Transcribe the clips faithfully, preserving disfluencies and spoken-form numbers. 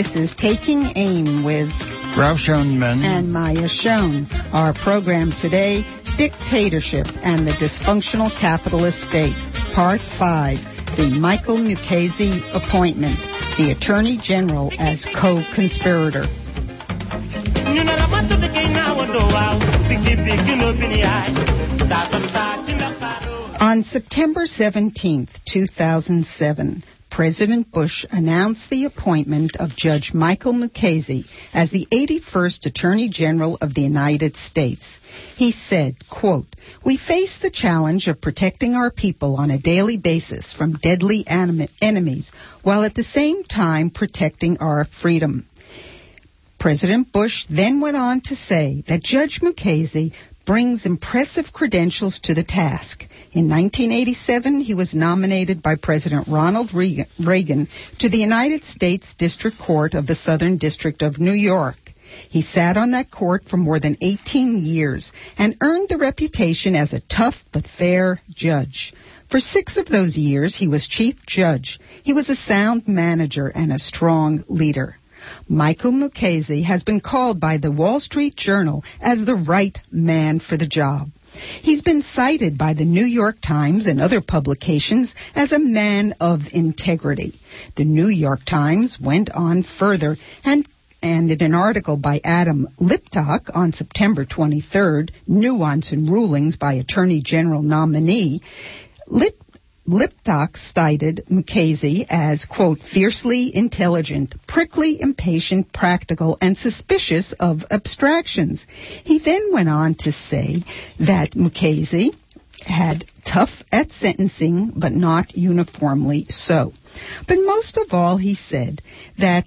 This is Taking Aim with Ralph Schoenman and Maya Schoen. Our program today, Dictatorship and the Dysfunctional Capitalist State, Part five, the Michael Mukasey appointment, the Attorney General as co-conspirator. On September seventeenth, two thousand seven, President Bush announced the appointment of Judge Michael Mukasey as the eighty-first Attorney General of the United States. He said, quote, "We face the challenge of protecting our people on a daily basis from deadly anim- enemies, while at the same time protecting our freedom." President Bush then went on to say that Judge Mukasey brings impressive credentials to the task. In nineteen eighty-seven, he was nominated by President Ronald Reagan to the United States District Court of the Southern District of New York. He sat on that court for more than eighteen years and earned the reputation as a tough but fair judge. For six of those years, he was chief judge. He was a sound manager and a strong leader. Michael Mukasey has been called by the Wall Street Journal as the right man for the job. He's been cited by the New York Times and other publications as a man of integrity. The New York Times went on further and And in an article by Adam Liptak on September twenty-third, Nuance and Rulings by Attorney General Nominee, Lip, Liptak cited Mukasey as, quote, "fiercely intelligent, prickly, impatient, practical, and suspicious of abstractions." He then went on to say that Mukasey had tough at sentencing, but not uniformly so. But most of all, he said that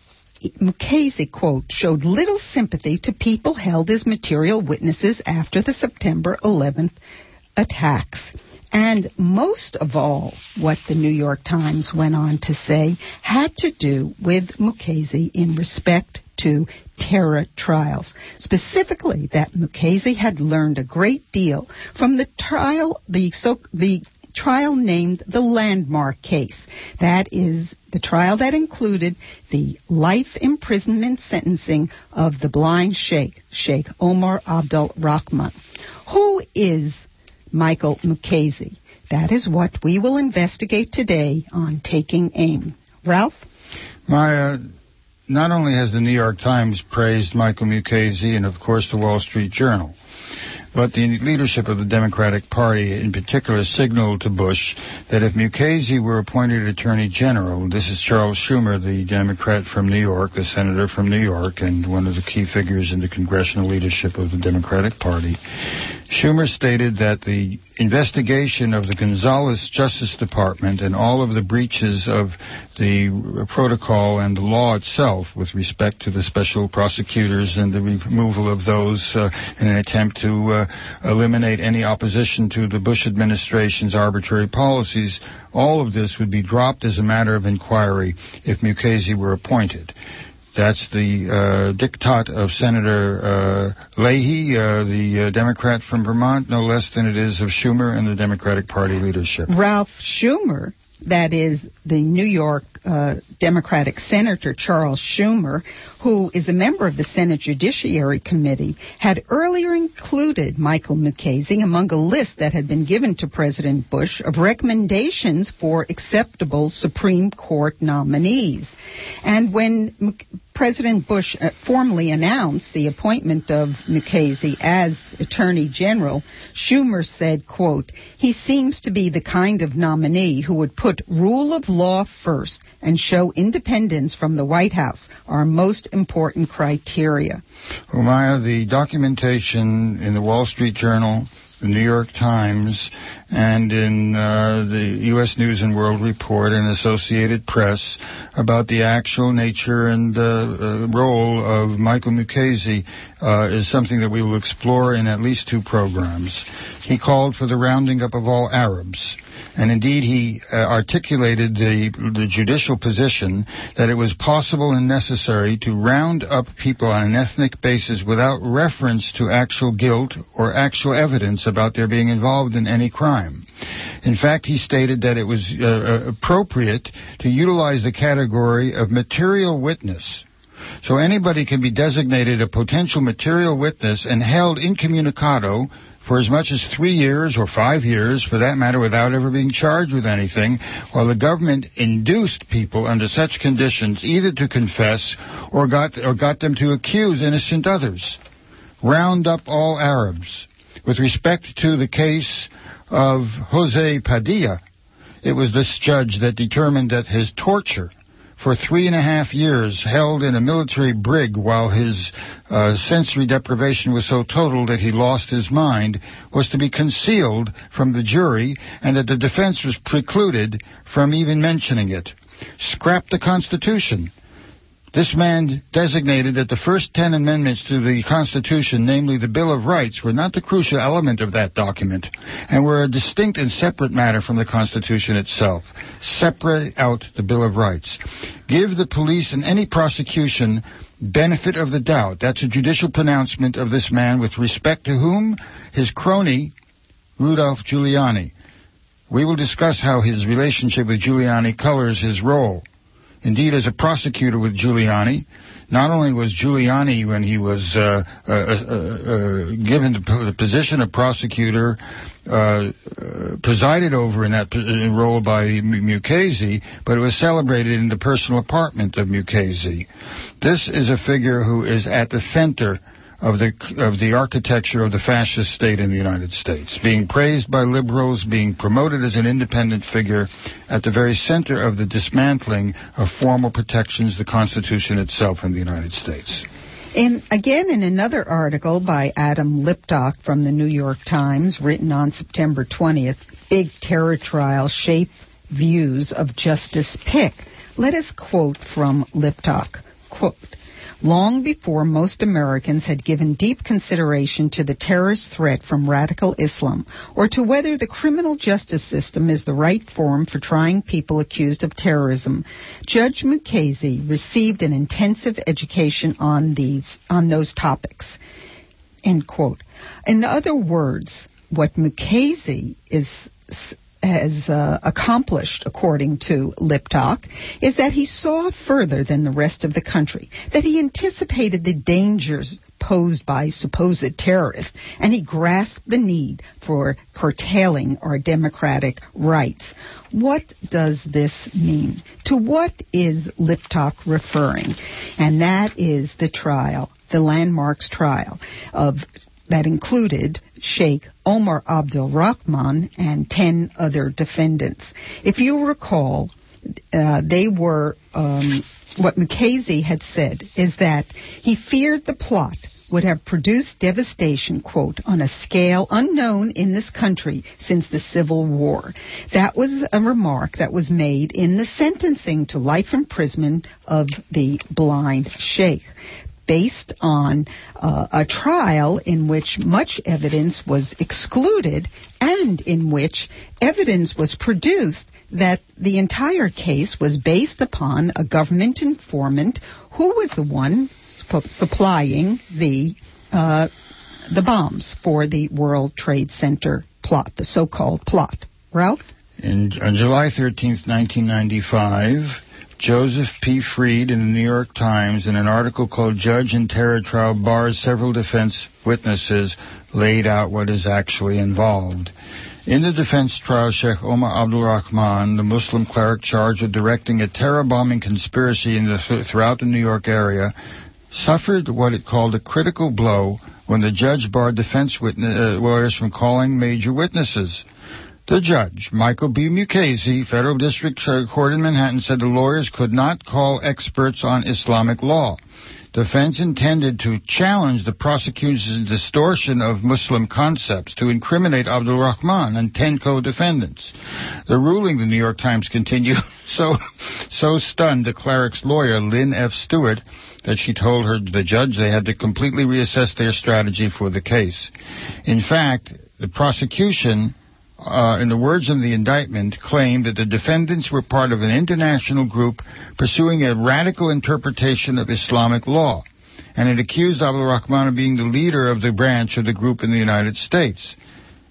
Mukasey, quote, "showed little sympathy to people held as material witnesses after the September eleventh attacks." And most of all, what the New York Times went on to say had to do with Mukasey in respect to terror trials. Specifically, that Mukasey had learned a great deal from the trial, the so, the trial named the Landmark case. That is the trial that included the life imprisonment sentencing of the blind sheikh, Sheikh Omar Abdul Rahman. Who is Michael Mukasey? That is what we will investigate today on Taking Aim. Ralph? Maya, not only has the New York Times praised Michael Mukasey and, of course, the Wall Street Journal, but the leadership of the Democratic Party in particular signaled to Bush that if Mukasey were appointed Attorney General, this is Charles Schumer, the Democrat from New York, the senator from New York, and one of the key figures in the congressional leadership of the Democratic Party, Schumer stated that the investigation of the Gonzales Justice Department and all of the breaches of the protocol and the law itself with respect to the special prosecutors and the removal of those uh, in an attempt to uh, eliminate any opposition to the Bush administration's arbitrary policies, all of this would be dropped as a matter of inquiry if Mukasey were appointed. That's the uh, diktat of Senator uh, Leahy, uh, the uh, Democrat from Vermont, no less than it is of Schumer and the Democratic Party leadership. Ralph Schumer, that is the New York uh, Democratic Senator Charles Schumer, who is a member of the Senate Judiciary Committee, had earlier included Michael Mukasey among a list that had been given to President Bush of recommendations for acceptable Supreme Court nominees. And when Muk- President Bush uh, formally announced the appointment of Mukasey as Attorney General, Schumer said, quote, "he seems to be the kind of nominee who would put rule of law first and show independence from the White House, our most important criteria." Well, Maya, the documentation in the Wall Street Journal, the New York Times, and in uh, the U S News and World Report and Associated Press about the actual nature and uh, uh, role of Michael Mukasey uh, is something that we will explore in at least two programs. He called for the rounding up of all Arabs. And indeed, he uh, articulated the, the judicial position that it was possible and necessary to round up people on an ethnic basis without reference to actual guilt or actual evidence about their being involved in any crime. In fact, he stated that it was uh, appropriate to utilize the category of material witness. So anybody can be designated a potential material witness and held incommunicado for as much as three years or five years, for that matter, without ever being charged with anything, while the government induced people under such conditions either to confess or got or got them to accuse innocent others. Round up all Arabs. With respect to the case of Jose Padilla, it was this judge that determined that his torture for three and a half years, held in a military brig while his uh, sensory deprivation was so total that he lost his mind, was to be concealed from the jury, and that the defense was precluded from even mentioning it. Scrap the Constitution. This man designated that the first ten amendments to the Constitution, namely the Bill of Rights, were not the crucial element of that document, and were a distinct and separate matter from the Constitution itself. Separate out the Bill of Rights. Give the police and any prosecution benefit of the doubt. That's a judicial pronouncement of this man with respect to whom? His crony, Rudolph Giuliani. We will discuss how his relationship with Giuliani colors his role. Indeed, as a prosecutor with Giuliani, not only was Giuliani, when he was uh, uh, uh, uh, given the, the position of prosecutor, uh, uh, presided over in that role by Mukasey, but it was celebrated in the personal apartment of Mukasey. This is a figure who is at the center of the of the architecture of the fascist state in the United States, being praised by liberals, being promoted as an independent figure at the very center of the dismantling of formal protections, the Constitution itself in the United States. In, again, in another article by Adam Liptak from the New York Times, written on September twentieth, Big Terror Trial Shaped Views of Justice Pick. Let us quote from Liptak, quote, "Long before most Americans had given deep consideration to the terrorist threat from radical Islam, or to whether the criminal justice system is the right forum for trying people accused of terrorism, Judge Mukasey received an intensive education on these on those topics." End quote. In other words, what Mukasey is has uh, accomplished, according to Liptak, is that he saw further than the rest of the country, that he anticipated the dangers posed by supposed terrorists, and he grasped the need for curtailing our democratic rights. What does this mean? To what is Liptak referring? And that is the trial, the landmarks trial of that included Sheikh Omar Abdul Rahman and ten other defendants. If you recall, uh, they were, um, what Mukasey had said is that he feared the plot would have produced devastation, quote, on a scale unknown in this country since the Civil War. That was a remark that was made in the sentencing to life imprisonment of the blind sheikh, based on uh, a trial in which much evidence was excluded and in which evidence was produced that the entire case was based upon a government informant who was the one supp- supplying the uh, the bombs for the World Trade Center plot, the so-called plot. Ralph? In, on July thirteenth, nineteen ninety-five, Joseph P. Freed in the New York Times, in an article called Judge in Terror Trial Bars Several Defense Witnesses, laid out what is actually involved. In the defense trial, Sheikh Omar Abdul Rahman, the Muslim cleric charged with directing a terror bombing conspiracy in the, throughout the New York area, suffered what it called a critical blow when the judge barred defense witness, uh, lawyers from calling major witnesses. The judge, Michael B. Mukasey, Federal District Court in Manhattan, said the lawyers could not call experts on Islamic law. Defense intended to challenge the prosecution's distortion of Muslim concepts to incriminate Abdul Rahman and ten co-defendants. The ruling, the New York Times continued, so so stunned the cleric's lawyer, Lynn F. Stewart, that she told her the judge they had to completely reassess their strategy for the case. In fact, the prosecution, Uh, in the words of the indictment, claimed that the defendants were part of an international group pursuing a radical interpretation of Islamic law, and it accused Abdul Rahman of being the leader of the branch of the group in the United States.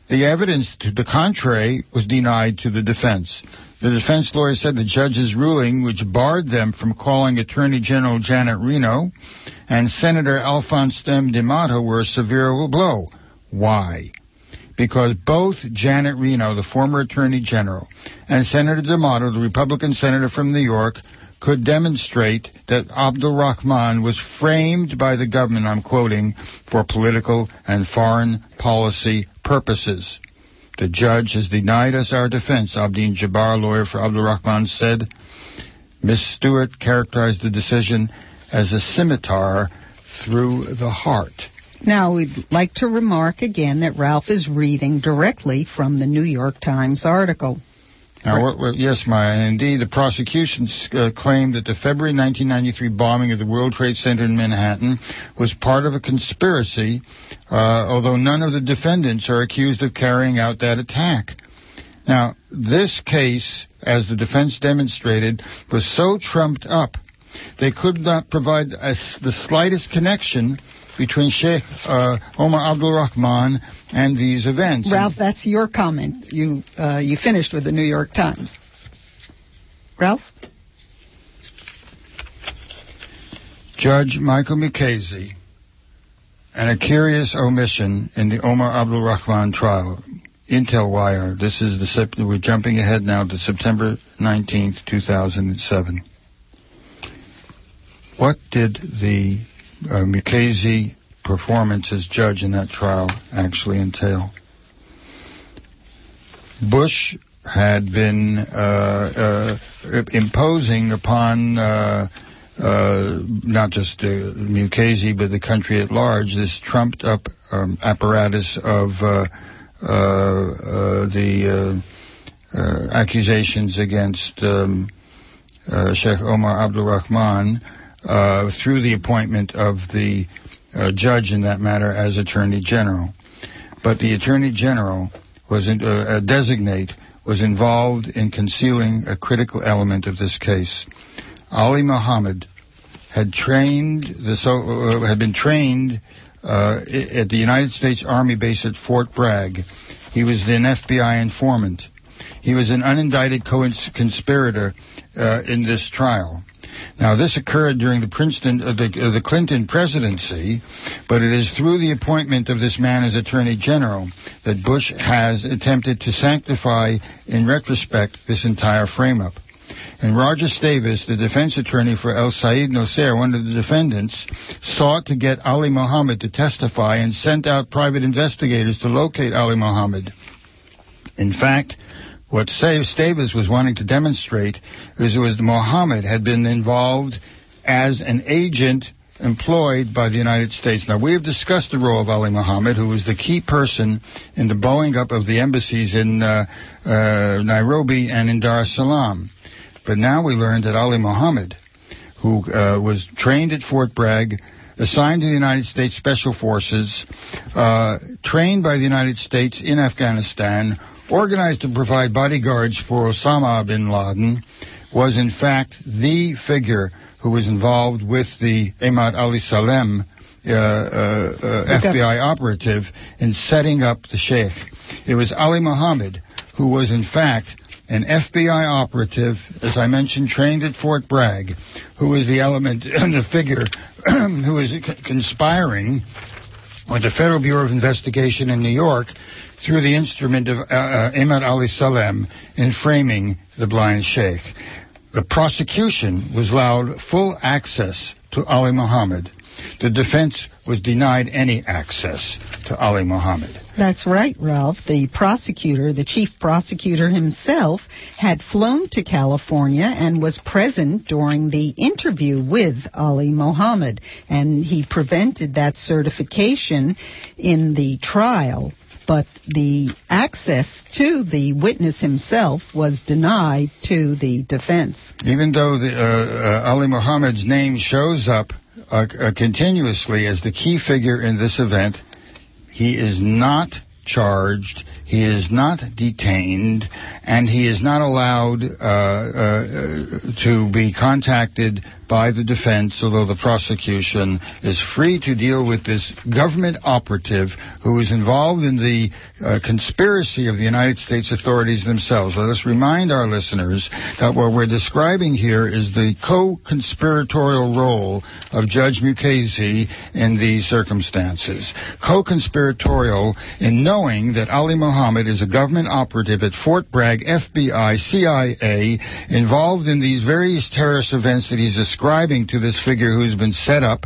The evidence to the contrary was denied to the defense. The defense lawyer said the judge's ruling, which barred them from calling Attorney General Janet Reno and Senator Alphonse M. D'Amato, were a severe blow. Why? Because both Janet Reno, the former Attorney General, and Senator D'Amato, the Republican senator from New York, could demonstrate that Abdul Rahman was framed by the government, I'm quoting, for political and foreign policy purposes. The judge has denied us our defense, Abdeen Jabbar, lawyer for Abdul Rahman, said. Miz Stewart characterized the decision as a scimitar through the heart. Now, we'd like to remark again that Ralph is reading directly from the New York Times article. Now, what, what, yes, Maya, indeed, the prosecution uh, claimed that the February nineteen ninety-three bombing of the World Trade Center in Manhattan was part of a conspiracy, uh, although none of the defendants are accused of carrying out that attack. Now, this case, as the defense demonstrated, was so trumped up, they could not provide a, the slightest connection between Sheikh uh, Omar Abdul Rahman and these events. Ralph, that's your comment. You uh, you finished with the New York Times. Ralph? Judge Michael Mukasey, and a curious omission in the Omar Abdul Rahman trial. Intel Wire. This is the we're jumping ahead now to September nineteenth, two thousand seven. What did the Uh, Mukasey performance as judge in that trial actually entail? Bush had been uh, uh, imposing upon uh, uh, not just uh, Mukasey but the country at large this trumped up um, apparatus of uh, uh, uh, the uh, uh, accusations against um, uh, Sheikh Omar Abdul Rahman Uh, through the appointment of the uh, judge in that matter as Attorney General. But the Attorney General was in, uh, a designate was involved in concealing a critical element of this case. Ali Mohammed had trained the so uh, had been trained uh, at the United States Army base at Fort Bragg. He was an F B I informant. He was an unindicted co-conspirator uh, in this trial. Now, this occurred during the Princeton, uh, the, uh, the Clinton presidency, but it is through the appointment of this man as Attorney General that Bush has attempted to sanctify, in retrospect, this entire frame-up. And Roger Stavis, the defense attorney for El Said Nosser, one of the defendants, sought to get Ali Mohammed to testify and sent out private investigators to locate Ali Mohammed. In fact, what Stavis was wanting to demonstrate is it was that Mohammed had been involved as an agent employed by the United States. Now, we have discussed the role of Ali Mohammed, who was the key person in the blowing up of the embassies in uh, uh, Nairobi and in Dar es Salaam. But now we learned that Ali Mohammed, who uh, was trained at Fort Bragg, assigned to the United States Special Forces, uh, trained by the United States in Afghanistan, organized to provide bodyguards for Osama bin Laden, was in fact the figure who was involved with the Ahmad Ali Salem uh, uh, uh, F B I operative in setting up the Sheikh. It was Ali Mohammed who was in fact an F B I operative, as I mentioned, trained at Fort Bragg, who was the element and the figure who was c- conspiring with the Federal Bureau of Investigation in New York through the instrument of uh, uh, Ahmad Ali Salem in framing the blind sheikh. The prosecution was allowed full access to Ali Mohammed. The defense was denied any access to Ali Mohammed. That's right, Ralph. The prosecutor, the chief prosecutor himself, had flown to California and was present during the interview with Ali Mohammed, and he prevented that certification in the trial. But the access to the witness himself was denied to the defense. Even though the, uh, uh, Ali Mohammed's name shows up uh, uh, continuously as the key figure in this event, he is not charged, he is not detained, and he is not allowed uh, uh, to be contacted by the defense, although the prosecution is free to deal with this government operative who is involved in the uh, conspiracy of the United States authorities themselves. Let us remind our listeners that what we're describing here is the co-conspiratorial role of Judge Mukasey in these circumstances. Co-conspiratorial in knowing that Ali Mohammed is a government operative at Fort Bragg, F B I, C I A, involved in these various terrorist events that he's ascribing to this figure who's been set up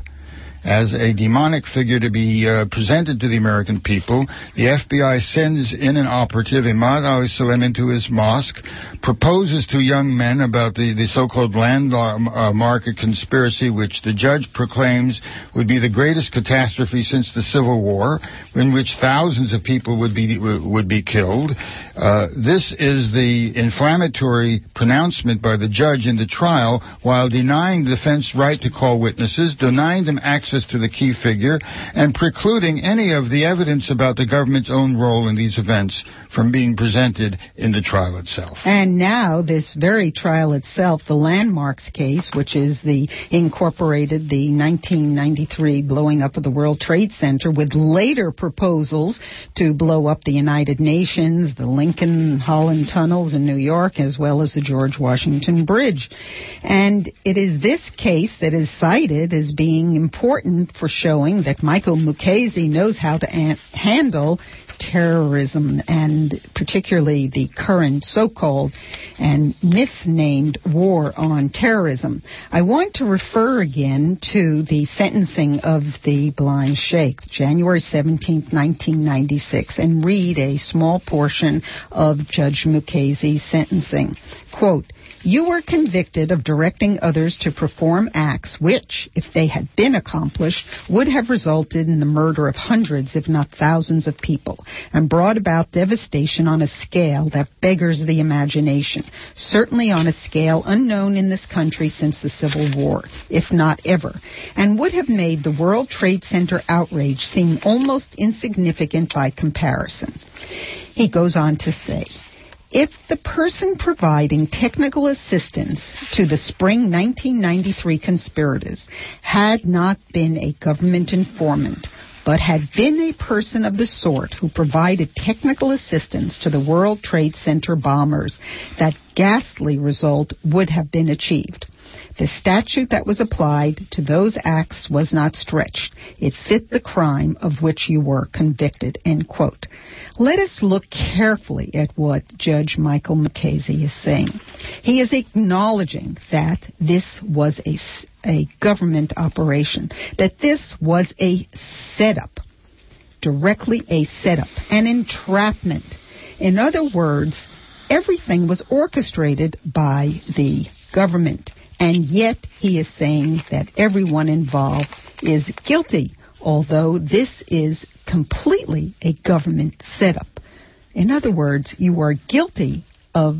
as a demonic figure to be uh, presented to the American people. The F B I sends in an operative, Imad Ali Salem, into his mosque, proposes to young men about the, the so-called land uh, market conspiracy, which the judge proclaims would be the greatest catastrophe since the Civil War, in which thousands of people would be would be killed. Uh, this is the inflammatory pronouncement by the judge in the trial, while denying the defense right to call witnesses, denying them access to the key figure, and precluding any of the evidence about the government's own role in these events from being presented in the trial itself. And now this very trial itself, the Landmarks case, which is the incorporated the nineteen ninety-three blowing up of the World Trade Center, with later proposals to blow up the United Nations, the Lincoln Holland tunnels in New York, as well as the George Washington Bridge. And it is this case that is cited as being important for showing that Michael Mukasey knows how to an- handle terrorism, and particularly the current so-called and misnamed war on terrorism. I want to refer again to the sentencing of the blind sheikh, January seventeenth, nineteen ninety-six, and read a small portion of Judge Mukasey's sentencing. Quote, "You were convicted of directing others to perform acts which, if they had been accomplished, would have resulted in the murder of hundreds, if not thousands of people, and brought about devastation on a scale that beggars the imagination, certainly on a scale unknown in this country since the Civil War, if not ever, and would have made the World Trade Center outrage seem almost insignificant by comparison." He goes on to say, "If the person providing technical assistance to the spring nineteen ninety-three conspirators had not been a government informant, but had been a person of the sort who provided technical assistance to the World Trade Center bombers, that ghastly result would have been achieved. The statute that was applied to those acts was not stretched. It fit the crime of which you were convicted," end quote. Let us look carefully at what Judge Michael Mukasey is saying. He is acknowledging that this was a, a government operation, that this was a setup, directly a setup, an entrapment. In other words, everything was orchestrated by the government, and yet he is saying that everyone involved is guilty, although this is completely a government setup. In other words, you are guilty of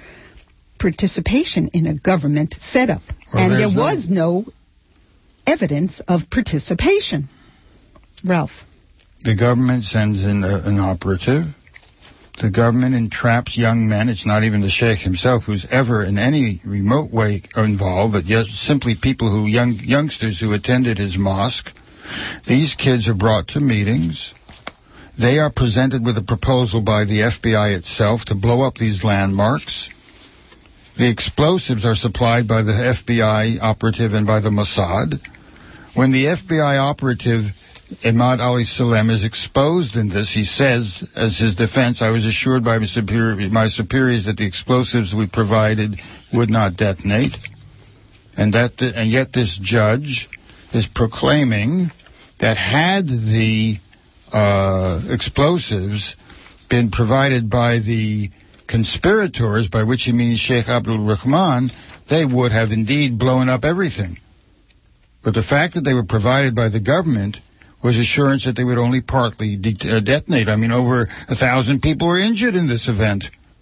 participation in a government setup. Well, and there was no... no evidence of participation. Ralph. The government sends in a, an operative. The government entraps young men. It's not even the sheikh himself who's ever in any remote way involved, but just simply people who, young youngsters who attended his mosque. These kids are brought to meetings. They are presented with a proposal by the F B I itself to blow up these landmarks. The explosives are supplied by the F B I operative and by the Mossad. When the F B I operative, Imad Ali Salem, is exposed in this, he says, as his defense, "I was assured by my, superior, my superiors that the explosives we provided would not detonate." And, that, and yet this judge is proclaiming that had the uh, explosives been provided by the conspirators, by which he means Sheikh Abdul Rahman, they would have indeed blown up everything. But the fact that they were provided by the government was assurance that they would only partly de- uh, detonate. I mean, over a thousand people were injured in this event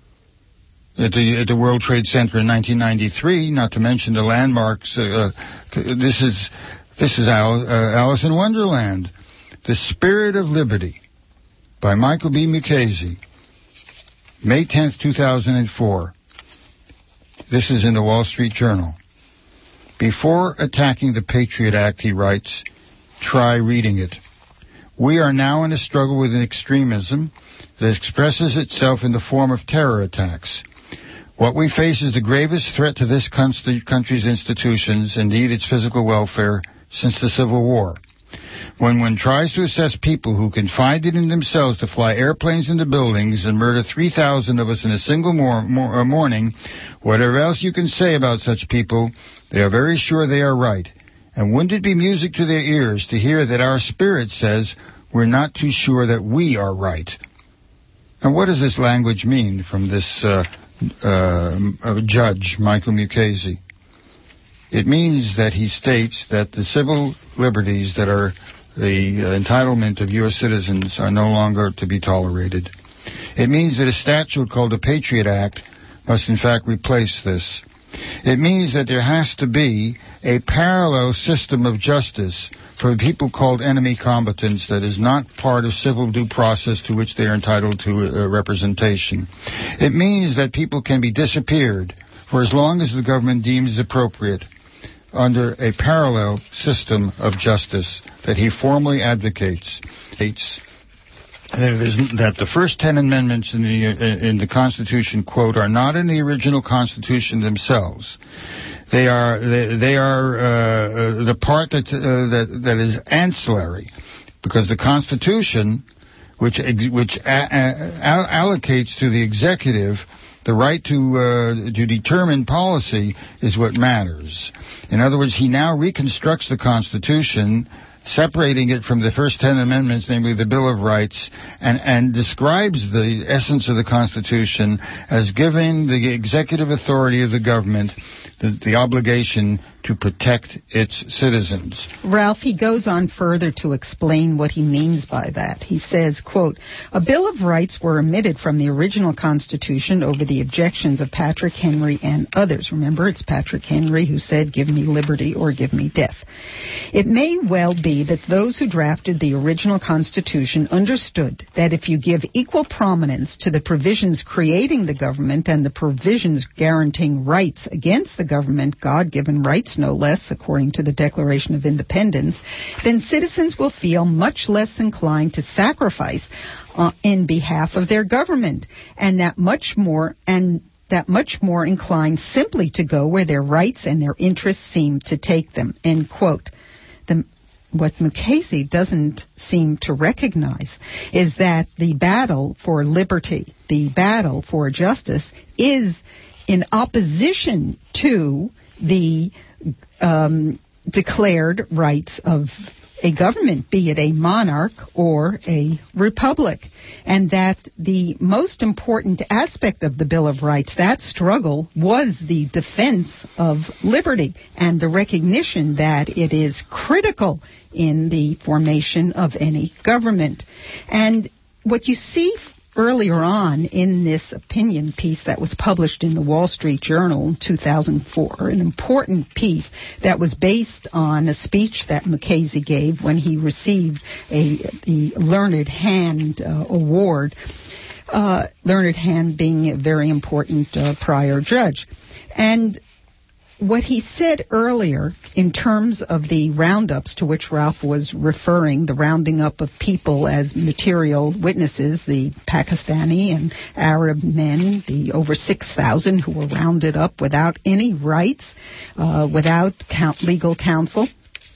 at the, at the World Trade Center in nineteen ninety-three, not to mention the landmarks. Uh, this is... This is Al, uh, Alice in Wonderland. The spirit of liberty by Michael B. Mukasey, May tenth, two thousand four. This is in the Wall Street Journal. Before attacking the Patriot Act, he writes, try reading it. We are now in a struggle with an extremism that expresses itself in the form of terror attacks. What we face is the gravest threat to this country's institutions, indeed its physical welfare, since the Civil War. When one tries to assess people who confide it in themselves to fly airplanes into buildings and murder three thousand of us in a single mor- mor- morning, whatever else you can say about such people, they are very sure they are right. And wouldn't it be music to their ears to hear that our spirit says we're not too sure that we are right? And what does this language mean from this uh, uh, uh, judge, Michael Mukasey? It means that he states that the civil liberties that are the uh, entitlement of U S citizens are no longer to be tolerated. It means that a statute called the Patriot Act must in fact replace this. It means that there has to be a parallel system of justice for people called enemy combatants that is not part of civil due process to which they are entitled to uh, representation. It means that people can be disappeared for as long as the government deems appropriate under a parallel system of justice that he formally advocates. It's that the first ten amendments in the in the Constitution, quote, are not in the original Constitution themselves. They are they, they are uh, the part that uh, that that is ancillary, because the Constitution, which which a, a, allocates to the executive the right to uh, to determine policy, is what matters. In other words, he now reconstructs the Constitution, separating it from the first ten amendments, namely the Bill of Rights, and, and describes the essence of the Constitution as giving the executive authority of the government the, the obligation to protect its citizens. Ralph, he goes on further to explain what he means by that. He says, quote, a Bill of Rights were omitted from the original Constitution over the objections of Patrick Henry and others. Remember, it's Patrick Henry who said, give me liberty or give me death. It may well be that those who drafted the original Constitution understood that if you give equal prominence to the provisions creating the government and the provisions guaranteeing rights against the government, God-given rights no less, according to the Declaration of Independence, then citizens will feel much less inclined to sacrifice uh, in behalf of their government, and that much more and that much more inclined simply to go where their rights and their interests seem to take them. End quote. The, what Mukasey doesn't seem to recognize is that the battle for liberty, the battle for justice, is in opposition to the um, declared rights of a government, be it a monarch or a republic, and that the most important aspect of the Bill of Rights, that struggle, was the defense of liberty and the recognition that it is critical in the formation of any government. And what you see earlier on in this opinion piece that was published in the Wall Street Journal in two thousand four, an important piece that was based on a speech that Mukasey gave when he received a the Learned Hand uh, award, uh, Learned Hand being a very important uh, prior judge. And what he said earlier in terms of the roundups to which Ralph was referring, the rounding up of people as material witnesses, the Pakistani and Arab men, the over six thousand who were rounded up without any rights, uh, without count, legal counsel.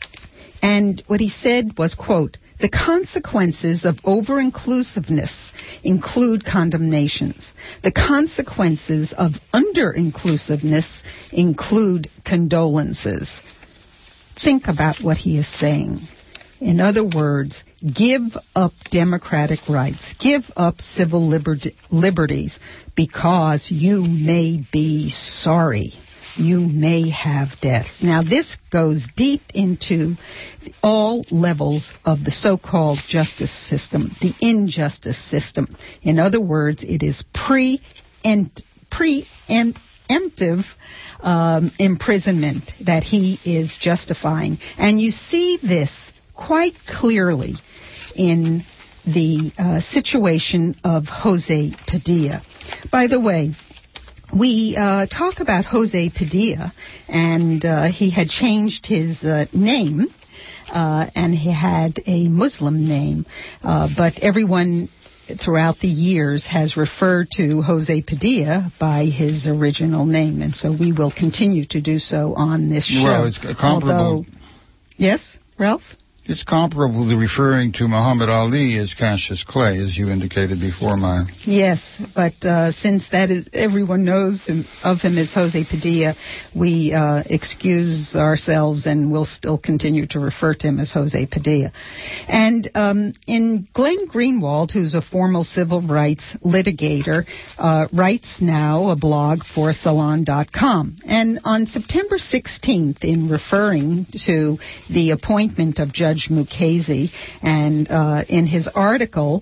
And what he said was, quote, the consequences of over-inclusiveness include condemnations. The consequences of under-inclusiveness include condolences. Think about what he is saying. In other words, give up democratic rights, give up civil liber- liberties, because you may be sorry. You may have death. Now, this goes deep into all levels of the so-called justice system, the injustice system. In other words, it is pre-emptive um, imprisonment that he is justifying. And you see this quite clearly in the uh, situation of Jose Padilla. By the way, we uh, talk about Jose Padilla, and uh, he had changed his uh, name, uh, and he had a Muslim name, uh, but everyone throughout the years has referred to Jose Padilla by his original name, and so we will continue to do so on this show. Well, it's comparable. Although, yes, Ralph? It's comparable to referring to Muhammad Ali as Cassius Clay, as you indicated before, Maya. Yes, but uh, since that is everyone knows him, of him as Jose Padilla, we uh, excuse ourselves and will still continue to refer to him as Jose Padilla. And um, in Glenn Greenwald, who's a former civil rights litigator, uh, writes now a blog for Salon dot com. And on September sixteenth, in referring to the appointment of Judge Mukasey, and uh, in his article,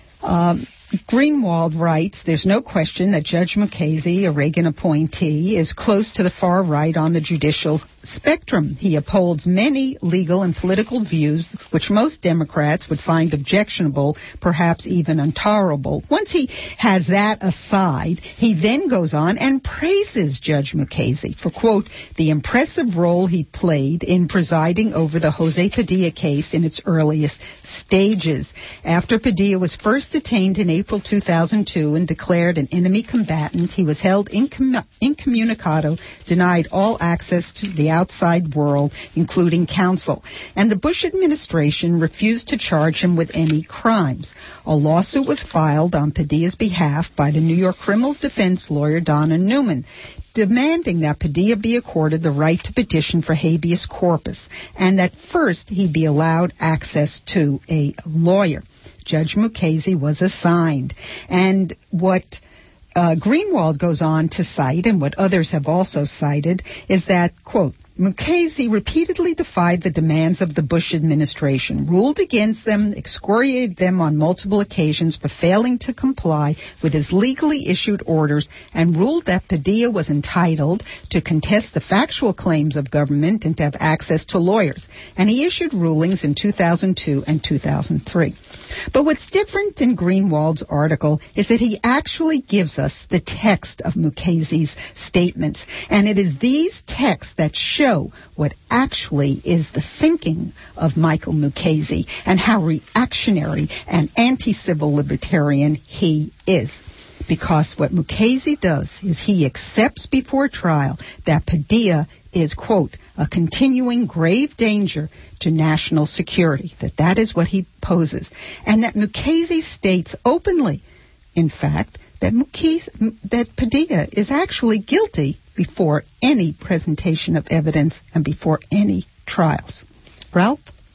um, Greenwald writes, there's no question that Judge Mukasey, a Reagan appointee, is close to the far right on the judicial spectrum. He upholds many legal and political views which most Democrats would find objectionable, perhaps even intolerable. Once he has that aside, he then goes on and praises Judge Mukasey for, quote, the impressive role he played in presiding over the Jose Padilla case in its earliest stages. After Padilla was first detained in April two thousand two and declared an enemy combatant, he was held incom- incommunicado, denied all access to the outside world, including counsel. And the Bush administration refused to charge him with any crimes. A lawsuit was filed on Padilla's behalf by the New York criminal defense lawyer Donna Newman, demanding that Padilla be accorded the right to petition for habeas corpus, and that first he be allowed access to a lawyer. Judge Mukasey was assigned. And what uh, Greenwald goes on to cite, and what others have also cited, is that, quote, Mukasey repeatedly defied the demands of the Bush administration, ruled against them, excoriated them on multiple occasions for failing to comply with his legally issued orders, and ruled that Padilla was entitled to contest the factual claims of government and to have access to lawyers. And he issued rulings in two thousand two and two thousand three. But what's different in Greenwald's article is that he actually gives us the text of Mukasey's statements, and it is these texts that show what actually is the thinking of Michael Mukasey and how reactionary and anti-civil libertarian he is. Because what Mukasey does is he accepts before trial that Padilla is, quote, a continuing grave danger to national security, that that is what he poses, and that Mukasey states openly, in fact, that Mukasey, that Padilla is actually guilty before any presentation of evidence and before any trials. Ralph?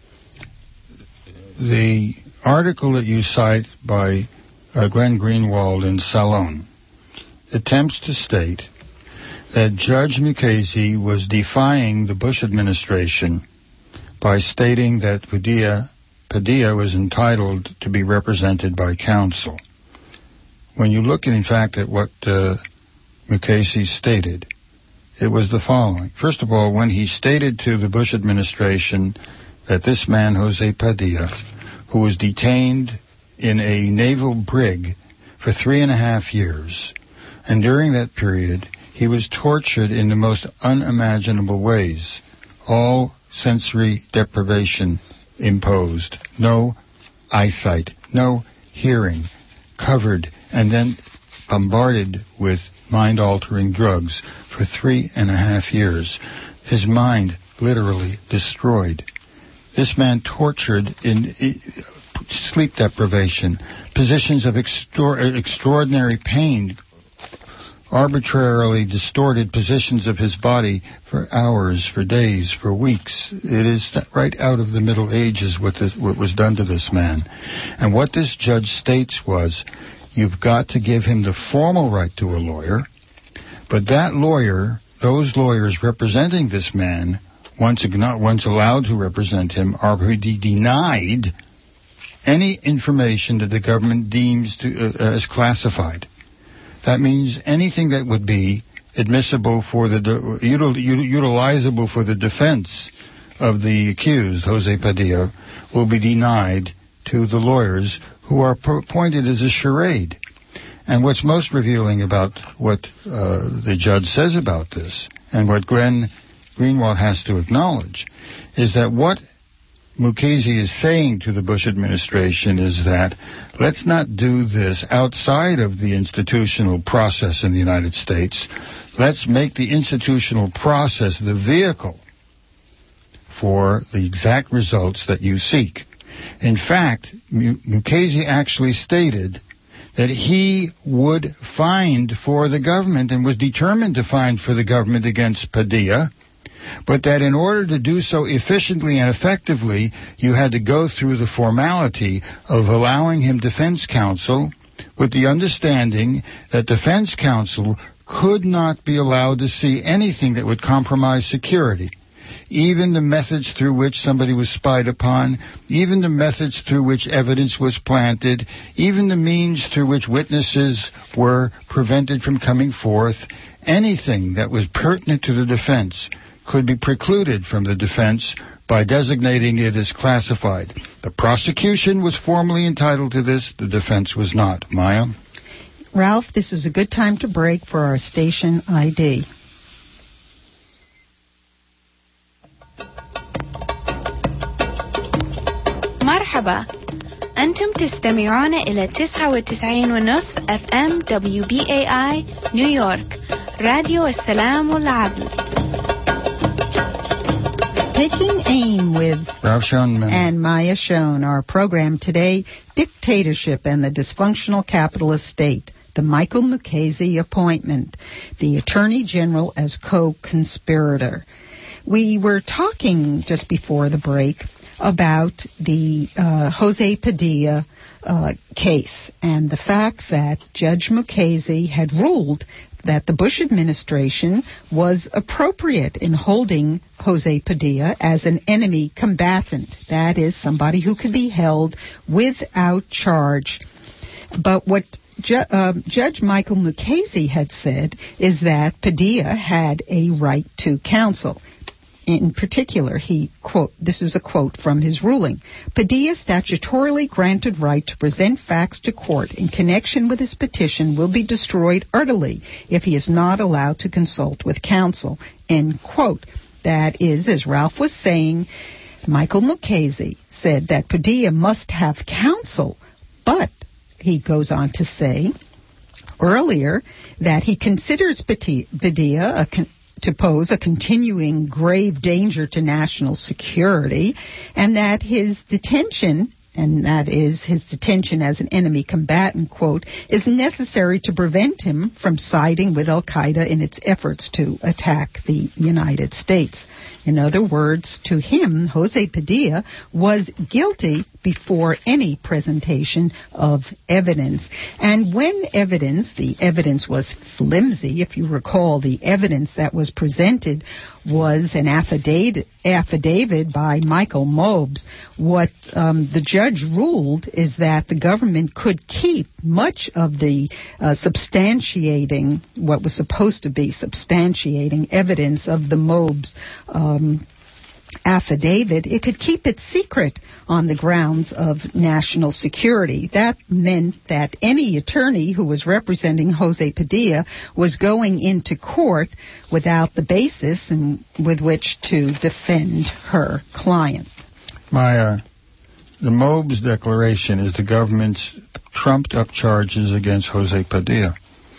The article that you cite by uh, Glenn Greenwald in Salon attempts to state that Judge Mukasey was defying the Bush administration by stating that Padilla, Padilla was entitled to be represented by counsel. When you look, in fact, at what uh, Mukasey stated, it was the following. First of all, when he stated to the Bush administration that this man, Jose Padilla, who was detained in a naval brig for three and a half years, and during that period, he was tortured in the most unimaginable ways, all sensory deprivation imposed, no eyesight, no hearing, covered and then bombarded with mind-altering drugs for three and a half years. His mind literally destroyed. This man tortured in uh, sleep deprivation, positions of extra- extraordinary pain, arbitrarily distorted positions of his body for hours, for days, for weeks. It is right out of the Middle Ages what, this, what was done to this man. And what this judge states was, you've got to give him the formal right to a lawyer, but that lawyer, those lawyers representing this man, once, once allowed to represent him, are denied any information that the government deems to, uh, as classified. That means anything that would be admissible for the, de- util- utilizable for the defense of the accused, Jose Padilla, will be denied to the lawyers who are appointed as a charade. And what's most revealing about what uh, the judge says about this, and what Glenn Greenwald has to acknowledge, is that what Mukasey is saying to the Bush administration is that let's not do this outside of the institutional process in the United States. Let's make the institutional process the vehicle for the exact results that you seek. In fact, Mukasey actually stated that he would find for the government and was determined to find for the government against Padilla, but that in order to do so efficiently and effectively, you had to go through the formality of allowing him defense counsel with the understanding that defense counsel could not be allowed to see anything that would compromise security. Even the methods through which somebody was spied upon, even the methods through which evidence was planted, even the means through which witnesses were prevented from coming forth, anything that was pertinent to the defense could be precluded from the defense by designating it as classified. The prosecution was formally entitled to this, the defense was not. Maya? Ralph, this is a good time to break for our station I D. مرحبا، أنتم تستمعون إلى تسعة وتسعين ونصف اف ام دبليو بي اي اي نيويورك، راديو السلام والعدل. Taking aim with Ralph Schoenman and Maya Schoen. Our program today, Dictatorship and the Dysfunctional Capitalist State, the Michael Mukasey appointment, the Attorney General as co-conspirator. We were talking just before the break about the uh, Jose Padilla uh, case and the fact that Judge Mukasey had ruled that the Bush administration was appropriate in holding Jose Padilla as an enemy combatant, that is, somebody who could be held without charge. But what Ju- uh, Judge Michael Mukasey had said is that Padilla had a right to counsel. In particular, he, quote, this is a quote from his ruling, Padilla's statutorily granted right to present facts to court in connection with his petition will be destroyed utterly if he is not allowed to consult with counsel, end quote. That is, as Ralph was saying, Michael Mukasey said that Padilla must have counsel, but he goes on to say earlier that he considers Padilla a con- to pose a continuing grave danger to national security, and that his detention, and that is his detention as an enemy combatant, quote, is necessary to prevent him from siding with al-Qaeda in its efforts to attack the United States. In other words, to him, Jose Padilla was guilty before any presentation of evidence. And when evidence, the evidence was flimsy, if you recall, the evidence that was presented was an affidavit, affidavit by Michael Mobes. What um, the judge ruled is that the government could keep much of the uh, substantiating, what was supposed to be substantiating evidence of the Mobes um, affidavit. It could keep it secret on the grounds of national security. That meant that any attorney who was representing Jose Padilla was going into court without the basis in, with which to defend her client. Maya, the Mobes Declaration is the government's trumped-up charges against Jose Padilla,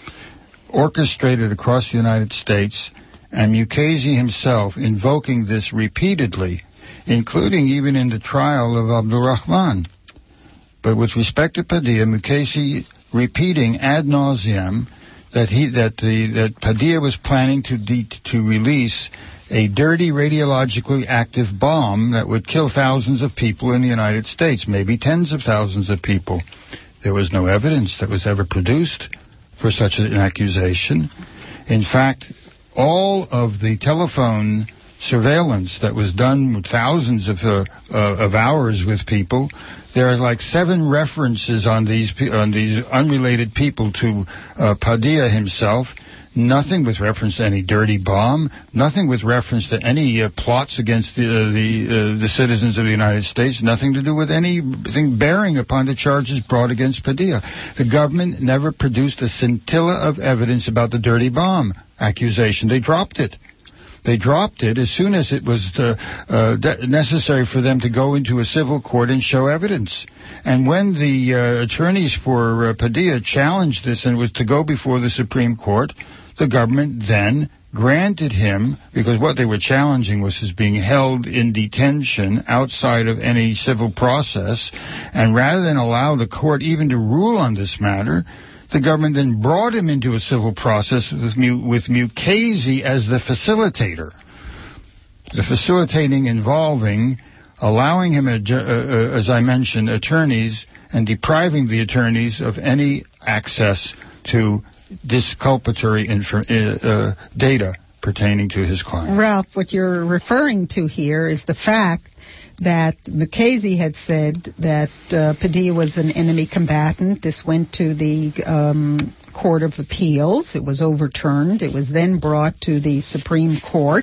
orchestrated across the United States, and Mukasey himself invoking this repeatedly, including even in the trial of Abdul Rahman. But with respect to Padilla, Mukasey repeating ad nauseum that he that the that Padilla was planning to de- to release a dirty radiologically active bomb that would kill thousands of people in the United States, maybe tens of thousands of people. There was no evidence that was ever produced for such an accusation. In fact, all of the telephone surveillance that was done with thousands of uh, uh, of hours with people. There are like seven references on these on these unrelated people to uh, Padilla himself. Nothing with reference to any dirty bomb. Nothing with reference to any uh, plots against the uh, the, uh, the citizens of the United States. Nothing to do with anything bearing upon the charges brought against Padilla. The government never produced a scintilla of evidence about the dirty bomb accusation. They dropped it. They dropped it as soon as it was uh, uh, de- necessary for them to go into a civil court and show evidence. And when the uh, attorneys for uh, Padilla challenged this and was to go before the Supreme Court, the government then granted him, because what they were challenging was his being held in detention outside of any civil process, and rather than allow the court even to rule on this matter, the government then brought him into a civil process with, Mu- with Mukasey as the facilitator. The facilitating involving allowing him, a, uh, uh, as I mentioned, attorneys, and depriving the attorneys of any access to disculpatory infor- uh, uh, data pertaining to his client. Ralph, what you're referring to here is the fact that Mukasey had said that uh, Padilla was an enemy combatant. This went to the um, Court of Appeals. It was overturned. It was then brought to the Supreme Court.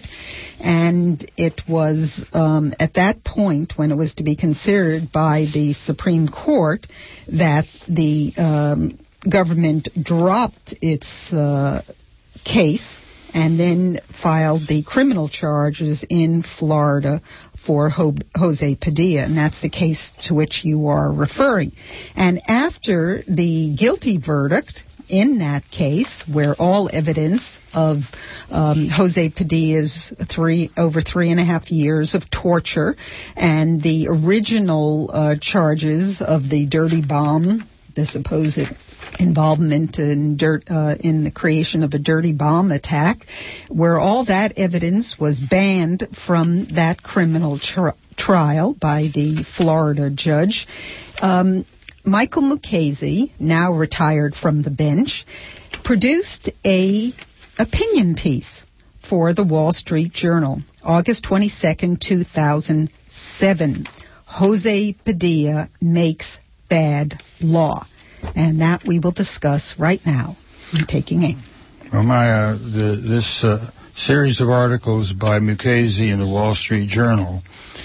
And it was um, at that point, when it was to be considered by the Supreme Court, that the um, government dropped its uh, case and then filed the criminal charges in Florida for Ho- Jose Padilla, and that's the case to which you are referring. And after the guilty verdict in that case, where all evidence of um, Jose Padilla's three over three and a half years of torture and the original uh, charges of the dirty bomb, the supposed involvement in dirt uh, in the creation of a dirty bomb attack, where all that evidence was banned from that criminal tri- trial by the Florida judge. Um, Michael Mukasey, now retired from the bench, produced a opinion piece for the Wall Street Journal, August twenty-second, two thousand seven. Jose Padilla makes bad law. And that we will discuss right now in Taking Aim. Well, Maya, the, this uh, series of articles by Mukasey in the Wall Street Journal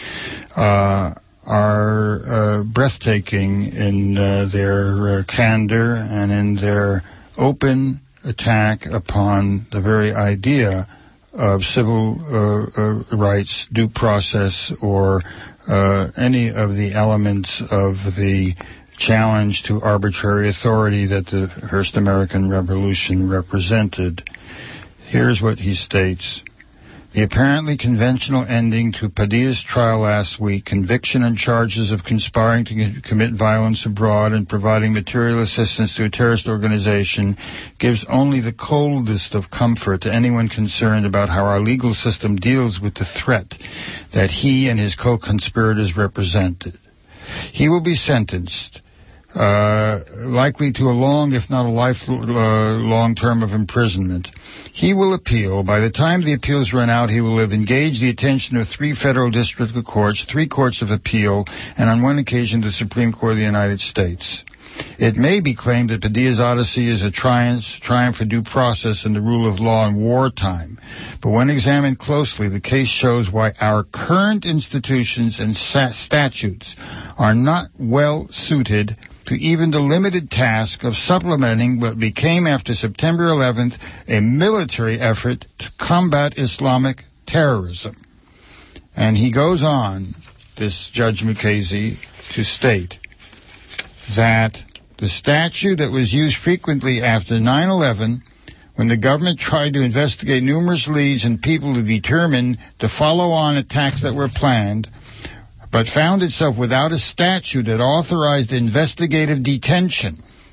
uh, are uh, breathtaking in uh, their uh, candor and in their open attack upon the very idea of civil uh, uh, rights, due process, or uh, any of the elements of the challenge to arbitrary authority that the First American Revolution represented. Here's what he states. The apparently conventional ending to Padilla's trial last week, conviction on charges of conspiring to commit violence abroad and providing material assistance to a terrorist organization, gives only the coldest of comfort to anyone concerned about how our legal system deals with the threat that he and his co-conspirators represented. He will be sentenced, Uh, likely to a long, if not a lifelong uh, term of imprisonment. He will appeal. By the time the appeals run out, he will have engaged the attention of three federal district courts, three courts of appeal, and on one occasion the Supreme Court of the United States. It may be claimed that Padilla's odyssey is a triumph, triumph for due process and the rule of law in wartime. But when examined closely, the case shows why our current institutions and sa- statutes are not well suited to even the limited task of supplementing what became after September eleventh a military effort to combat Islamic terrorism. And he goes on, this Judge Mukasey, to state that the statute that was used frequently after nine eleven, when the government tried to investigate numerous leads and people to determine to follow on attacks that were planned, but found itself without a statute that authorized investigative detention,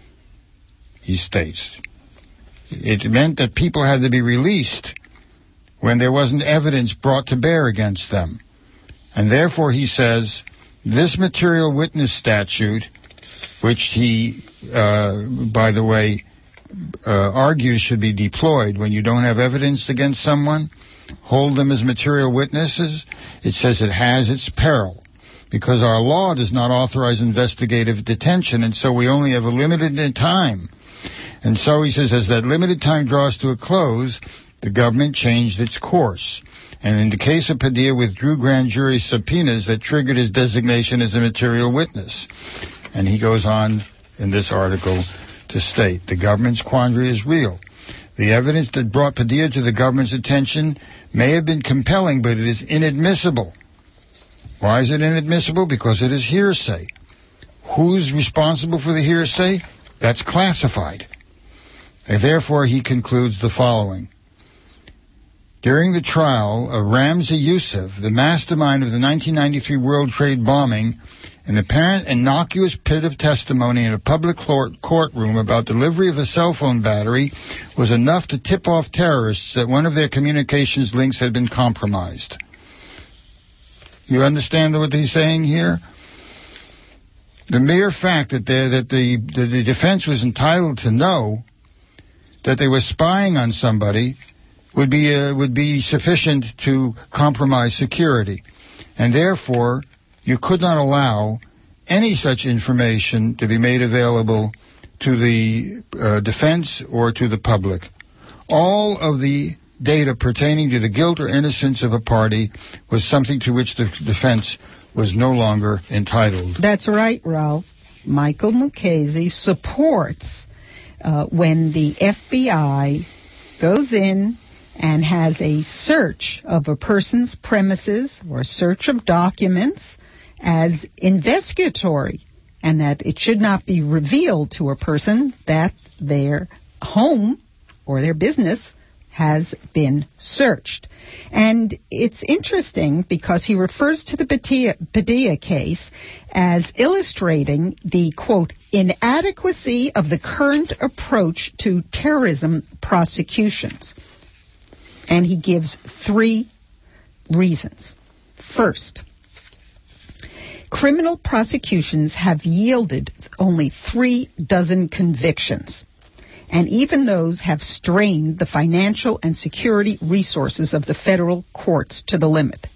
he states. It meant that people had to be released when there wasn't evidence brought to bear against them. And therefore, he says, this material witness statute, which he, uh, by the way, uh, argues should be deployed when you don't have evidence against someone, hold them as material witnesses? It says it has its peril, because our law does not authorize investigative detention, and so we only have a limited time. And so he says, as that limited time draws to a close, the government changed its course. And in the case of Padilla, withdrew grand jury subpoenas that triggered his designation as a material witness. And he goes on in this article to state, the government's quandary is real. The evidence that brought Padilla to the government's attention may have been compelling, but it is inadmissible. Why is it inadmissible? Because it is hearsay. Who's responsible for the hearsay? That's classified. And therefore, he concludes the following. During the trial of Ramzi Youssef, the mastermind of the nineteen ninety-three World Trade bombing, an apparent innocuous bit of testimony in a public courtroom about delivery of a cell phone battery was enough to tip off terrorists that one of their communications links had been compromised. You understand what he's saying here? The mere fact that, that the, that the defense was entitled to know that they were spying on somebody would be uh, would be sufficient to compromise security. And therefore, you could not allow any such information to be made available to the uh, defense or to the public. All of the data pertaining to the guilt or innocence of a party was something to which the defense was no longer entitled. That's right, Ralph. Michael Mukasey supports uh, when the F B I goes in and has a search of a person's premises or search of documents as investigatory, and that it should not be revealed to a person that their home or their business has been searched. And it's interesting because he refers to the Padilla, Padilla case as illustrating the, quote, inadequacy of the current approach to terrorism prosecutions. And he gives three reasons. First, criminal prosecutions have yielded only three dozen convictions, and even those have strained the financial and security resources of the federal courts to the limit.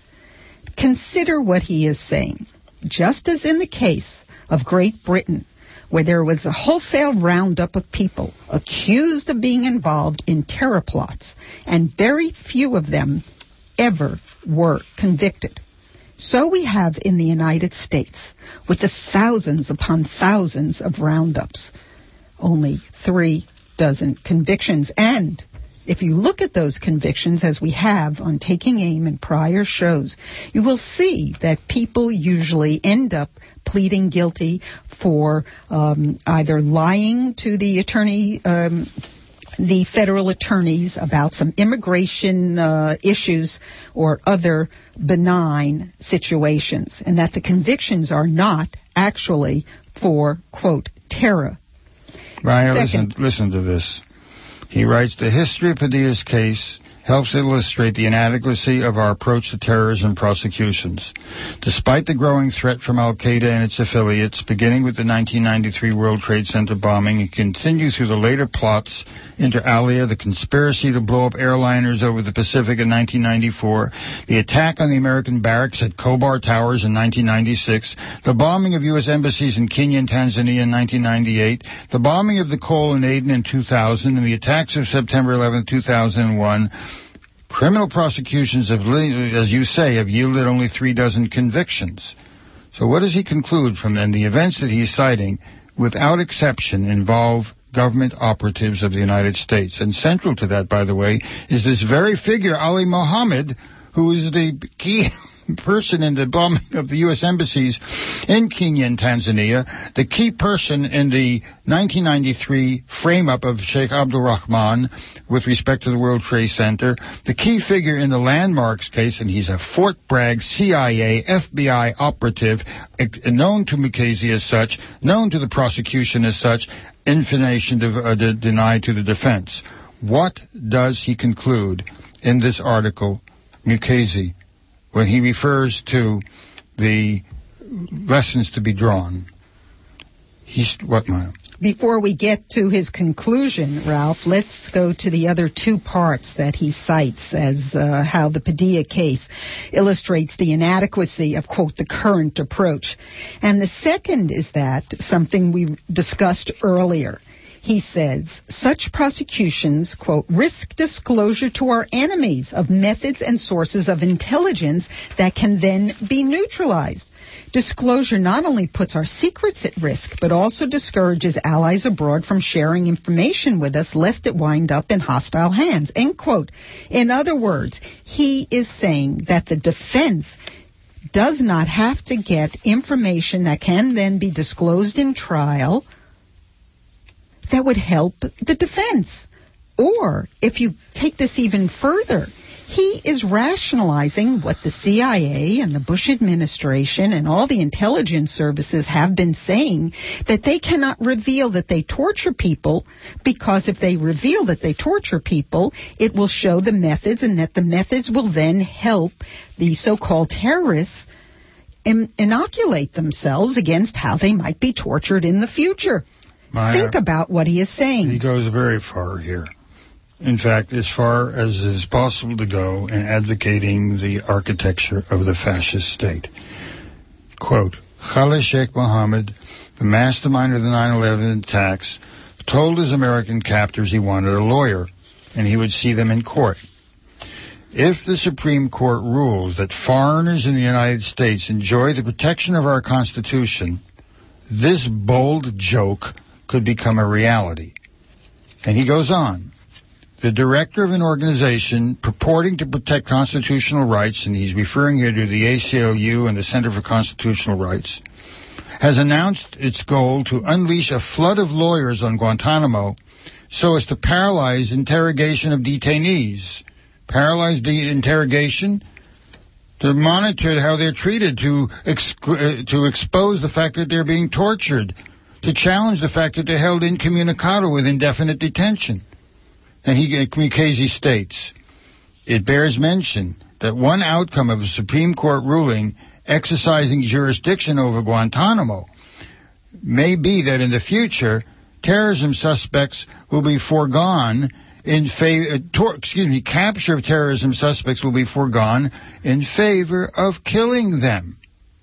Consider what he is saying. Just as in the case of Great Britain, where there was a wholesale roundup of people accused of being involved in terror plots, and very few of them ever were convicted. So we have in the United States, with the thousands upon thousands of roundups, only three dozen convictions. And if you look at those convictions, as we have on Taking Aim in prior shows, you will see that people usually end up pleading guilty for um, either lying to the attorney, um, the federal attorneys about some immigration uh, issues or other benign situations, and that the convictions are not actually for, quote, terror. Ryan, listen, listen to this. He writes, the history of Padilla's case helps illustrate the inadequacy of our approach to terrorism prosecutions. Despite the growing threat from Al-Qaeda and its affiliates, beginning with the nineteen ninety-three World Trade Center bombing, and continue through the later plots inter alia, the conspiracy to blow up airliners over the Pacific in nineteen ninety-four, the attack on the American barracks at Khobar Towers in nineteen ninety-six, the bombing of U S embassies in Kenya and Tanzania in nineteen ninety-eight, the bombing of the Cole in Aden in two thousand, and the attacks of September eleventh, two thousand one, criminal prosecutions, have, as you say, have yielded only three dozen convictions. So what does he conclude from then? The events that he's citing, without exception, involve government operatives of the United States. And central to that, by the way, is this very figure, Ali Mohammed, who is the key person in the bombing of the U S embassies in Kenya and Tanzania, the key person in the nineteen ninety-three frame-up of Sheikh Abdul Rahman with respect to the World Trade Center, the key figure in the Landmarks case, and he's a Fort Bragg C I A, F B I operative, known to Mukasey as such, known to the prosecution as such, information de- uh, de- denied to the defense. What does he conclude in this article, Mukasey, when he refers to the lessons to be drawn? He's what, Maya? Before we get to his conclusion, Ralph, let's go to the other two parts that he cites as uh, how the Padilla case illustrates the inadequacy of, quote, the current approach. And the second is that, something we discussed earlier, he says, such prosecutions, quote, risk disclosure to our enemies of methods and sources of intelligence that can then be neutralized. Disclosure not only puts our secrets at risk, but also discourages allies abroad from sharing information with us, lest it wind up in hostile hands, end quote. In other words, he is saying that the defense does not have to get information that can then be disclosed in trial that would help the defense. Or, if you take this even further, he is rationalizing what the C I A and the Bush administration and all the intelligence services have been saying, that they cannot reveal that they torture people, because if they reveal that they torture people, it will show the methods, and that the methods will then help the so-called terrorists in- inoculate themselves against how they might be tortured in the future. Maya, think about what he is saying. He goes very far here. In fact, as far as is possible to go in advocating the architecture of the fascist state. Quote, Khalid Sheikh Mohammed, the mastermind of the nine eleven attacks, told his American captors he wanted a lawyer, and he would see them in court. If the Supreme Court rules that foreigners in the United States enjoy the protection of our Constitution, this bold joke could become a reality. And he goes on. The director of an organization purporting to protect constitutional rights, and he's referring here to the A C L U and the Center for Constitutional Rights, has announced its goal to unleash a flood of lawyers on Guantanamo so as to paralyze interrogation of detainees. Paralyze the interrogation? To monitor how they're treated, to ex- uh, to expose the fact that they're being tortured, to challenge the fact that they're held incommunicado with indefinite detention. And he, Mukasey states, it bears mention that one outcome of a Supreme Court ruling exercising jurisdiction over Guantanamo may be that in the future, terrorism suspects will be foregone in favor, uh, tor- excuse me, capture of terrorism suspects will be foregone in favor of killing them.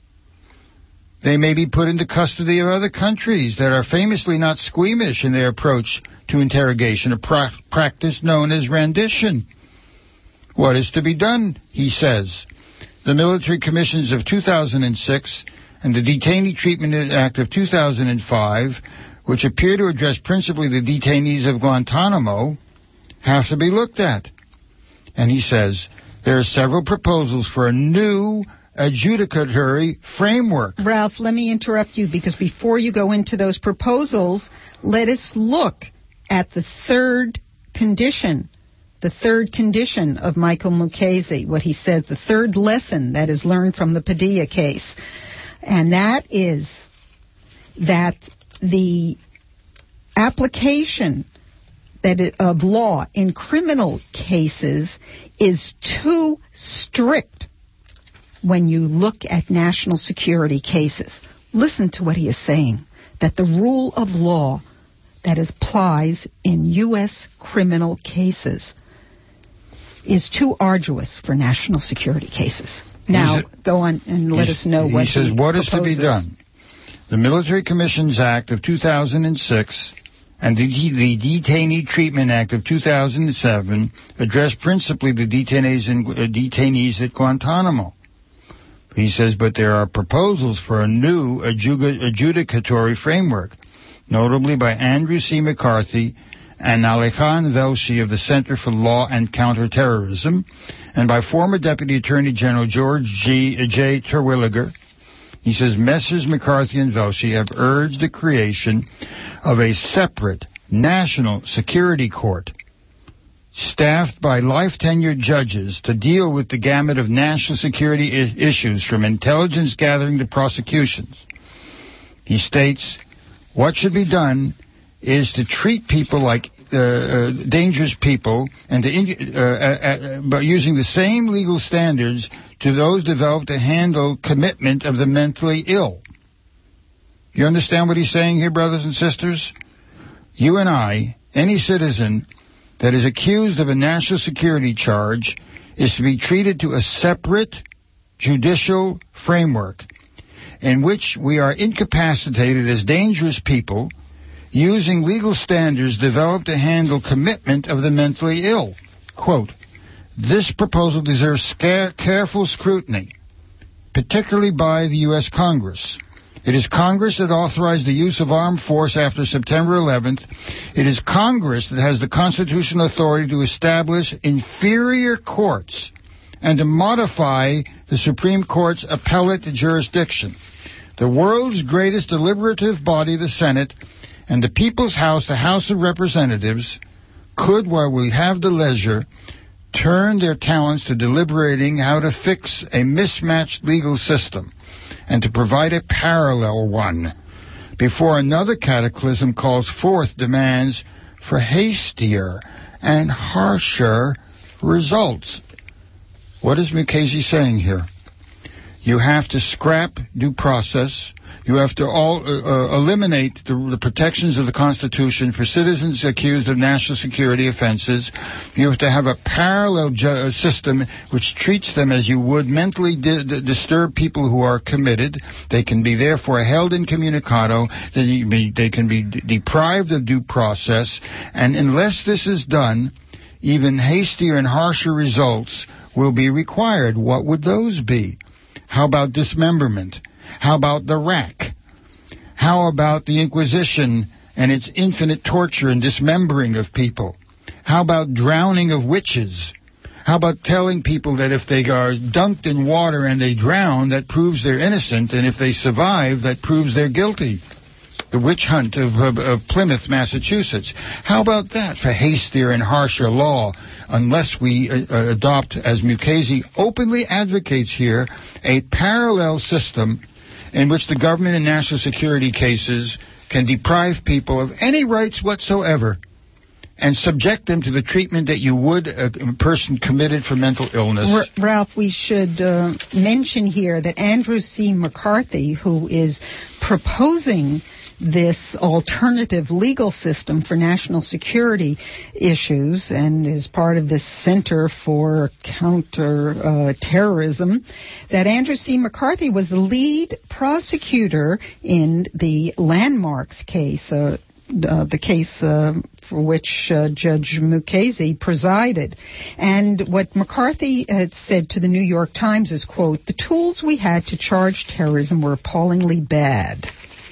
They may be put into custody of other countries that are famously not squeamish in their approach to interrogation, a pra- practice known as rendition. What is to be done, he says. The military commissions of two thousand six and the Detainee Treatment Act of two thousand five, which appear to address principally the detainees of Guantanamo, have to be looked at. And he says, there are several proposals for a new adjudicatory framework. Ralph, let me interrupt you, because before you go into those proposals, let us look at the third condition, the third condition of Michael Mukasey, what he says, the third lesson that is learned from the Padilla case. And that is that the application that it, of law in criminal cases is too strict when you look at national security cases. Listen to what he is saying, that the rule of law that applies in U S criminal cases is too arduous for national security cases. Now, a, go on and let us know what he says. What proposes. Is to be done? The Military Commissions Act of two thousand six and the, the Detainee Treatment Act of two thousand seven address principally the detainees, in, uh, detainees at Guantanamo. He says, but there are proposals for a new adjudicatory framework, notably by Andrew C. McCarthy and Alejandro Velshi of the Center for Law and Counterterrorism, and by former Deputy Attorney General George G. J. Terwilliger. He says, Messrs. McCarthy and Velshi have urged the creation of a separate national security court staffed by life-tenured judges to deal with the gamut of national security I- issues from intelligence gathering to prosecutions. He states, what should be done is to treat people like uh, uh, dangerous people and to in- uh, uh, uh, by using the same legal standards to those developed to handle commitment of the mentally ill. You understand what he's saying here, brothers and sisters? you and I, any citizen that is accused of a national security charge, is to be treated to a separate judicial framework in which we are incapacitated as dangerous people using legal standards developed to handle commitment of the mentally ill. Quote, this proposal deserves scare- careful scrutiny, particularly by the U S Congress. It is Congress that authorized the use of armed force after September eleventh. It is Congress that has the constitutional authority to establish inferior courts and to modify the Supreme Court's appellate jurisdiction. The world's greatest deliberative body, the Senate, and the People's House, the House of Representatives, could, while we have the leisure, turn their talents to deliberating how to fix a mismatched legal system and to provide a parallel one before another cataclysm calls forth demands for hastier and harsher results. What is Mukasey saying here? You have to scrap due process. You have to all, uh, uh, eliminate the, the protections of the Constitution for citizens accused of national security offenses. You have to have a parallel ju- system which treats them as you would mentally di- di- disturbed people who are committed. They can be therefore held incommunicado. They, be, they can be d- deprived of due process. And unless this is done, even hastier and harsher results will be required. What would those be? How about dismemberment? How about the rack? How about the Inquisition and its infinite torture and dismembering of people? How about drowning of witches? How about telling people that if they are dunked in water and they drown, that proves they're innocent, and if they survive, that proves they're guilty? The witch hunt of, of, of Plymouth, Massachusetts. How about that for hastier and harsher law, unless we uh, adopt, as Mukasey openly advocates here, a parallel system in which the government in national security cases can deprive people of any rights whatsoever and subject them to the treatment that you would a, a person committed for mental illness. R- Ralph, we should uh, mention here that Andrew C. McCarthy, who is proposing this alternative legal system for national security issues and is part of this Center for Counter uh, Terrorism, that Andrew C. McCarthy was the lead prosecutor in the Landmarks case, uh, uh, the case uh, for which uh, Judge Mukasey presided. And what McCarthy had said to the New York Times is, quote, the tools we had to charge terrorism were appallingly bad.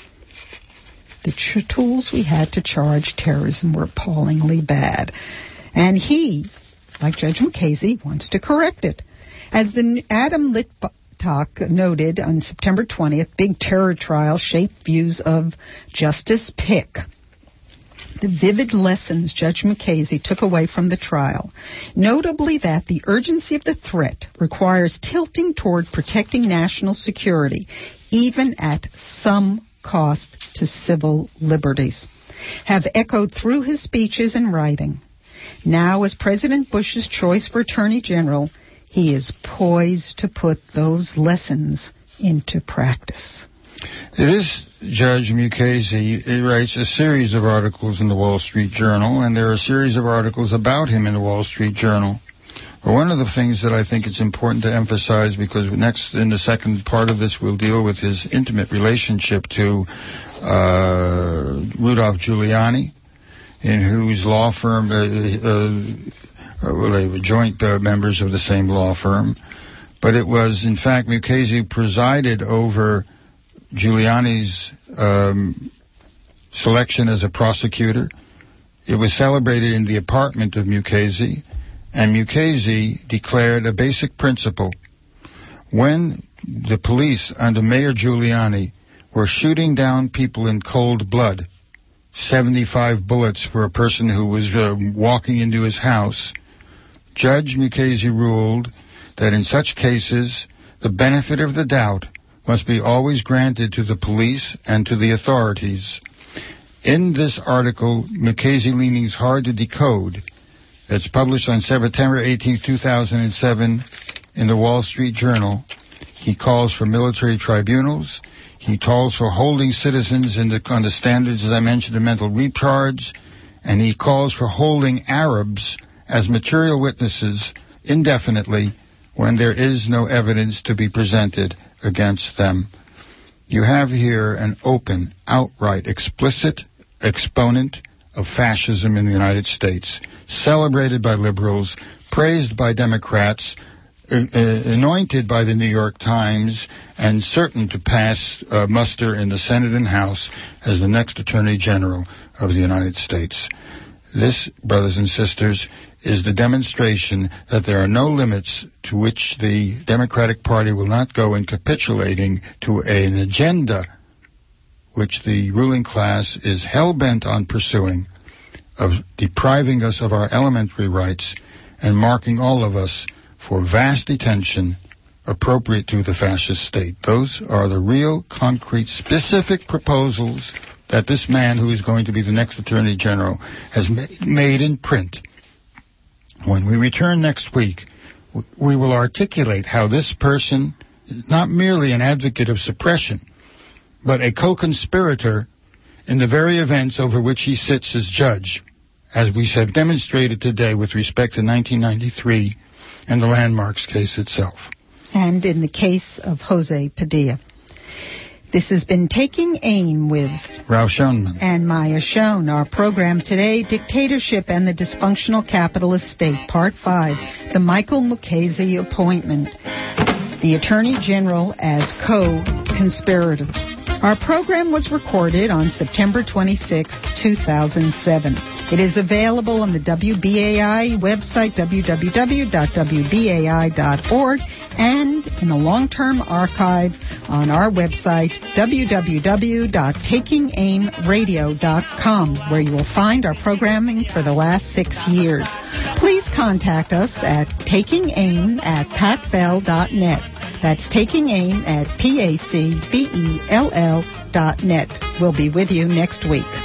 The tr- tools we had to charge terrorism were appallingly bad. And he, like Judge Mukasey, wants to correct it. As the Adam Litvak noted on September twentieth, big terror trial shaped views of Justice Pick. The vivid lessons Judge Mukasey took away from the trial, notably that the urgency of the threat requires tilting toward protecting national security, even at some cost to civil liberties, have echoed through his speeches and writing. Now, as President Bush's choice for Attorney General, he is poised to put those lessons into practice. It is Judge Mukasey. He writes a series of articles in the Wall Street Journal, and there are a series of articles about him in the Wall Street Journal. But one of the things that I think it's important to emphasize, because next in the second part of this we'll deal with his intimate relationship to uh, Rudolph Giuliani, in whose law firm, uh, uh, well, they were joint uh, members of the same law firm. But it was, in fact, Mukasey presided over Giuliani's um, selection as a prosecutor. It was celebrated in the apartment of Mukasey. And Mukasey declared a basic principle. When the police under Mayor Giuliani were shooting down people in cold blood, seventy-five bullets for a person who was uh, walking into his house, Judge Mukasey ruled that in such cases, the benefit of the doubt must be always granted to the police and to the authorities. In this article, Mukasey leanings hard to decode, that's published on September eighteenth, two thousand seven in the Wall Street Journal. He calls for military tribunals. He calls for holding citizens in the, on the standards, as I mentioned, of mental retards, and he calls for holding Arabs as material witnesses indefinitely when there is no evidence to be presented against them. You have here an open, outright, explicit exponent of fascism in the United States, celebrated by liberals, praised by Democrats, uh, anointed by the New York Times, and certain to pass uh, muster in the Senate and House as the next Attorney General of the United States. This, brothers and sisters, is the demonstration that there are no limits to which the Democratic Party will not go in capitulating to an agenda which the ruling class is hell-bent on pursuing, of depriving us of our elementary rights and marking all of us for vast detention appropriate to the fascist state. Those are the real, concrete, specific proposals that this man, who is going to be the next Attorney General, has made in print. When we return next week, we will articulate how this person is not merely an advocate of suppression, but a co-conspirator in the very events over which he sits as judge, as we have demonstrated today with respect to nineteen ninety-three and the Landmarks case itself. And in the case of Jose Padilla. This has been Taking Aim with Ralph Schoenman and Maya Schoen. Our program today, Dictatorship and the Dysfunctional Capitalist State, Part five, the Michael Mukasey appointment, the Attorney General as co-conspirator. Our program was recorded on September twenty-sixth, two thousand seven. It is available on the W B A I website, w w w dot w b a i dot org, and in a long-term archive on our website, w w w dot taking aim radio dot com, where you will find our programming for the last six years. Please contact us at takingaim at patbell dot net. That's Taking Aim at P A C B E L L dot net. We'll be with you next week.